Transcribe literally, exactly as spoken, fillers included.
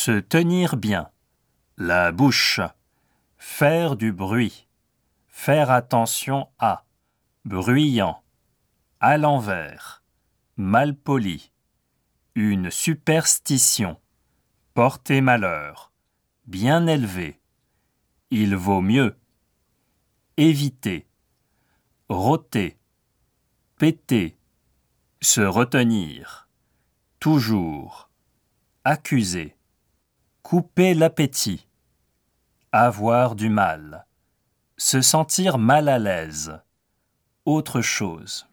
Se tenir bien. La bouche. Faire du bruit. Faire attention à. Bruyant. À l'envers. Malpoli. Une superstition. Porter malheur. Bien élevé. Il vaut mieux. Éviter. Rôter. Péter. Se retenir. Toujours. Accuser. Couper l'appétit. Avoir du mal. Se sentir mal à l'aise. Autre chose.